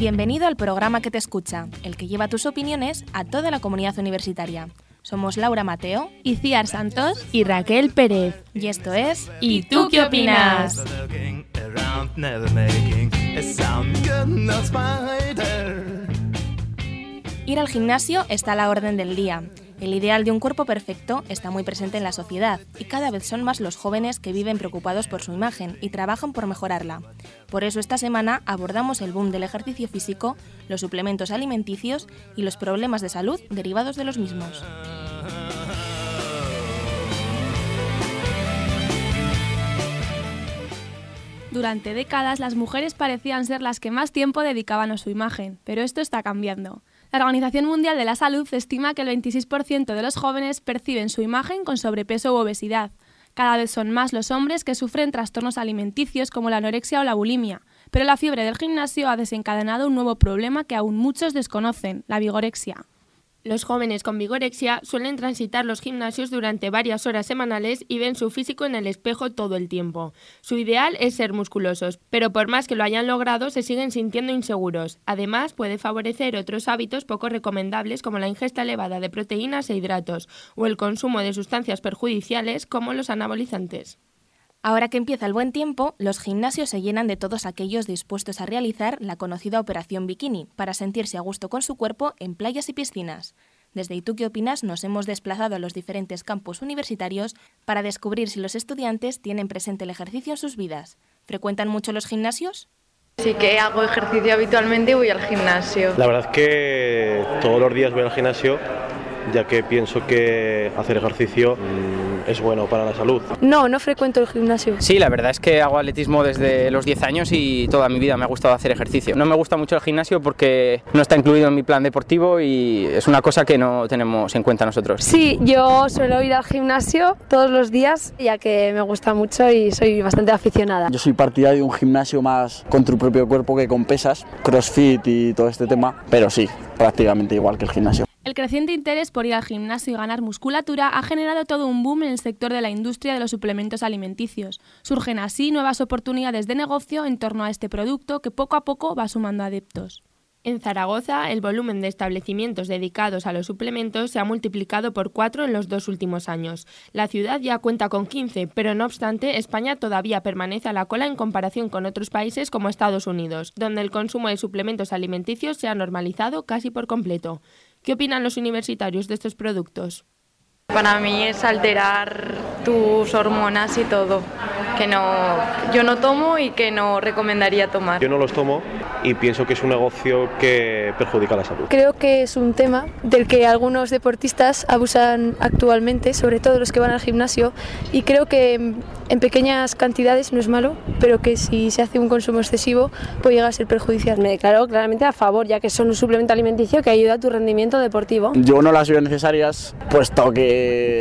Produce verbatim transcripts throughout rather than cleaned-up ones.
Bienvenido al programa que te escucha, el que lleva tus opiniones a toda la comunidad universitaria. Somos Laura Mateo, Iciar Santos y Raquel Pérez. Y esto es ¿Y tú qué opinas? Ir al gimnasio está a la orden del día. El ideal de un cuerpo perfecto está muy presente en la sociedad y cada vez son más los jóvenes que viven preocupados por su imagen y trabajan por mejorarla. Por eso esta semana abordamos el boom del ejercicio físico, los suplementos alimenticios y los problemas de salud derivados de los mismos. Durante décadas las mujeres parecían ser las que más tiempo dedicaban a su imagen, pero esto está cambiando. La Organización Mundial de la Salud estima que el veintiséis por ciento de los jóvenes perciben su imagen con sobrepeso u obesidad. Cada vez son más los hombres que sufren trastornos alimenticios como la anorexia o la bulimia, pero la fiebre del gimnasio ha desencadenado un nuevo problema que aún muchos desconocen, la vigorexia. Los jóvenes con vigorexia suelen transitar los gimnasios durante varias horas semanales y ven su físico en el espejo todo el tiempo. Su ideal es ser musculosos, pero por más que lo hayan logrado, se siguen sintiendo inseguros. Además, puede favorecer otros hábitos poco recomendables como la ingesta elevada de proteínas e hidratos o el consumo de sustancias perjudiciales como los anabolizantes. Ahora que empieza el buen tiempo, los gimnasios se llenan de todos aquellos dispuestos a realizar la conocida Operación Bikini para sentirse a gusto con su cuerpo en playas y piscinas. Desde ¿Y tú qué opinas? Nos hemos desplazado a los diferentes campus universitarios para descubrir si los estudiantes tienen presente el ejercicio en sus vidas. ¿Frecuentan mucho los gimnasios? Sí que hago ejercicio habitualmente y voy al gimnasio. La verdad es que todos los días voy al gimnasio, ya que pienso que hacer ejercicio mmm, es bueno para la salud. No, no frecuento el gimnasio. Sí, la verdad es que hago atletismo desde los diez años y toda mi vida me ha gustado hacer ejercicio. No me gusta mucho el gimnasio porque no está incluido en mi plan deportivo y es una cosa que no tenemos en cuenta nosotros. Sí, yo suelo ir al gimnasio todos los días, ya que me gusta mucho y soy bastante aficionada. Yo soy partidario de un gimnasio más con tu propio cuerpo que con pesas, crossfit y todo este tema, pero sí, prácticamente igual que el gimnasio. El creciente interés por ir al gimnasio y ganar musculatura ha generado todo un boom en el sector de la industria de los suplementos alimenticios. Surgen así nuevas oportunidades de negocio en torno a este producto que poco a poco va sumando adeptos. En Zaragoza, el volumen de establecimientos dedicados a los suplementos se ha multiplicado por cuatro en los dos últimos años. La ciudad ya cuenta con quince, pero no obstante, España todavía permanece a la cola en comparación con otros países como Estados Unidos, donde el consumo de suplementos alimenticios se ha normalizado casi por completo. ¿Qué opinan los universitarios de estos productos? Para mí es alterar tus hormonas y todo, que no, yo no tomo y que no recomendaría tomar. Yo no los tomo y pienso que es un negocio que perjudica la salud. Creo que es un tema del que algunos deportistas abusan actualmente, sobre todo los que van al gimnasio, y creo que en pequeñas cantidades no es malo, pero que si se hace un consumo excesivo puede llegar a ser perjudicial. Me declaro claramente a favor, ya que son un suplemento alimenticio que ayuda a tu rendimiento deportivo. Yo no las veo necesarias, puesto que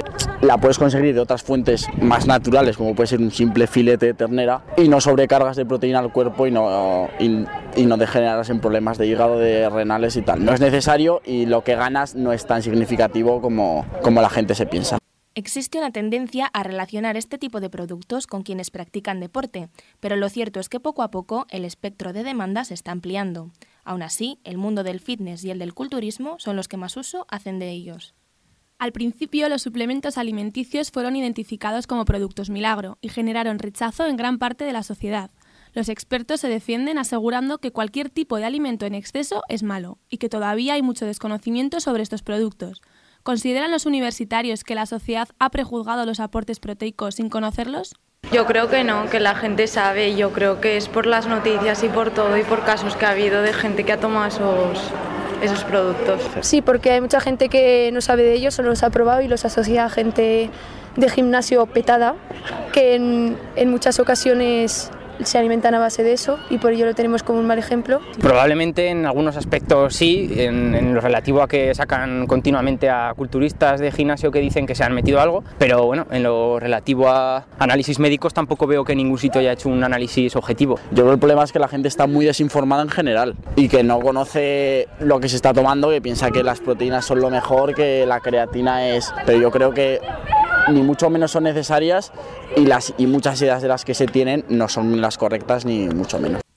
la puedes conseguir de otras fuentes más naturales, como puede ser un simple filete de ternera, y no sobrecargas de proteína al cuerpo y no, y, y no degeneras en problemas de hígado, de renales y tal. No es necesario y lo que ganas no es tan significativo como, como la gente se piensa. Existe una tendencia a relacionar este tipo de productos con quienes practican deporte, pero lo cierto es que poco a poco el espectro de demanda se está ampliando. Aún así, el mundo del fitness y el del culturismo son los que más uso hacen de ellos. Al principio, los suplementos alimenticios fueron identificados como productos milagro y generaron rechazo en gran parte de la sociedad. Los expertos se defienden asegurando que cualquier tipo de alimento en exceso es malo y que todavía hay mucho desconocimiento sobre estos productos. ¿Consideran los universitarios que la sociedad ha prejuzgado los aportes proteicos sin conocerlos? Yo creo que no, que la gente sabe, yo creo que es por las noticias y por todo y por casos que ha habido de gente que ha tomado esos... esos productos. Sí, porque hay mucha gente que no sabe de ellos, solo los ha probado y los asocia a gente de gimnasio petada, que en, en muchas ocasiones se alimentan a base de eso y por ello lo tenemos como un mal ejemplo. Probablemente en algunos aspectos sí, en, en lo relativo a que sacan continuamente a culturistas de gimnasio que dicen que se han metido algo, pero bueno, en lo relativo a análisis médicos tampoco veo que ningún sitio haya hecho un análisis objetivo. Yo creo que el problema es que la gente está muy desinformada en general y que no conoce lo que se está tomando, que piensa que las proteínas son lo mejor, que la creatina es... Pero yo creo que ni mucho menos son necesarias y, las, y muchas ideas de las que se tienen no son las correctas ni mucho menos.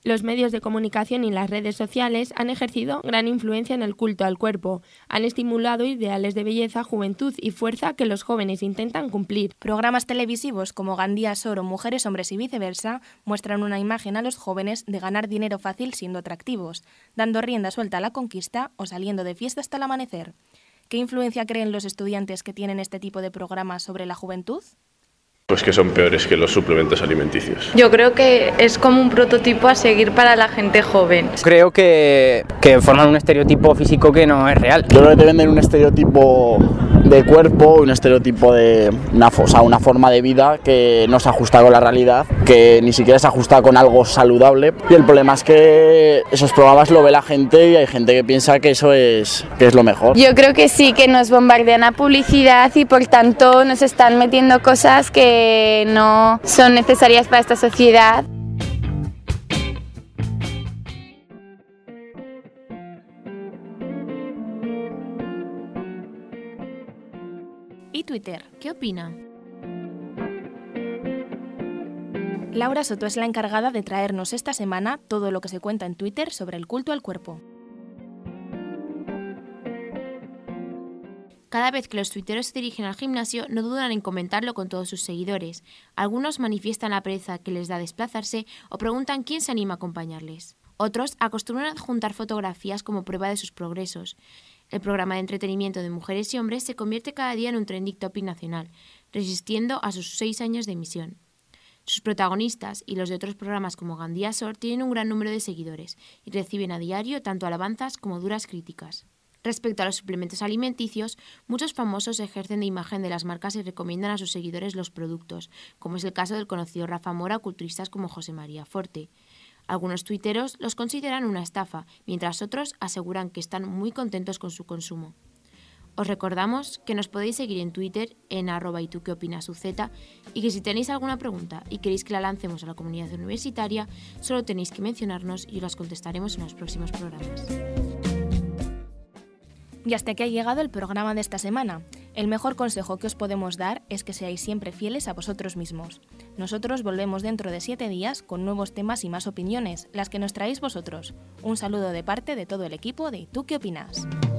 Los medios de comunicación y las redes sociales han ejercido gran influencia en el culto al cuerpo. Han estimulado ideales de belleza, juventud y fuerza que los jóvenes intentan cumplir. Programas televisivos como Gandía Soro, Mujeres, Hombres y Viceversa muestran una imagen a los jóvenes de ganar dinero fácil siendo atractivos, dando rienda suelta a la conquista o saliendo de fiesta hasta el amanecer. ¿Qué influencia creen los estudiantes que tienen este tipo de programas sobre la juventud? Pues que son peores que los suplementos alimenticios. Yo creo que es como un prototipo a seguir para la gente joven. Creo que, que forman un estereotipo físico que no es real. Yo creo que te venden un estereotipo de cuerpo, un estereotipo de una, o sea, una forma de vida que no se ajusta con la realidad, que ni siquiera se ajusta con algo saludable. Y el problema es que esos programas lo ve la gente y hay gente que piensa que eso es, que es lo mejor. Yo creo que sí, que nos bombardean a publicidad y por tanto nos están metiendo cosas que no son necesarias para esta sociedad. ¿Y Twitter? ¿Qué opina? Laura Soto es la encargada de traernos esta semana todo lo que se cuenta en Twitter sobre el culto al cuerpo. Cada vez que los tuiteros se dirigen al gimnasio, no dudan en comentarlo con todos sus seguidores. Algunos manifiestan la pereza que les da desplazarse o preguntan quién se anima a acompañarles. Otros acostumbran a adjuntar fotografías como prueba de sus progresos. El programa de entretenimiento de mujeres y hombres se convierte cada día en un trending topic nacional, resistiendo a sus seis años de emisión. Sus protagonistas y los de otros programas como Gandía Sor tienen un gran número de seguidores y reciben a diario tanto alabanzas como duras críticas. Respecto a los suplementos alimenticios, muchos famosos ejercen de imagen de las marcas y recomiendan a sus seguidores los productos, como es el caso del conocido Rafa Mora o culturistas como José María Forte. Algunos tuiteros los consideran una estafa, mientras otros aseguran que están muy contentos con su consumo. Os recordamos que nos podéis seguir en Twitter en arroba y tú qué opinas uz y que si tenéis alguna pregunta y queréis que la lancemos a la comunidad universitaria, solo tenéis que mencionarnos y os las contestaremos en los próximos programas. Y hasta aquí ha llegado el programa de esta semana. El mejor consejo que os podemos dar es que seáis siempre fieles a vosotros mismos. Nosotros volvemos dentro de siete días con nuevos temas y más opiniones, las que nos traéis vosotros. Un saludo de parte de todo el equipo de ¿Y tú qué opinas?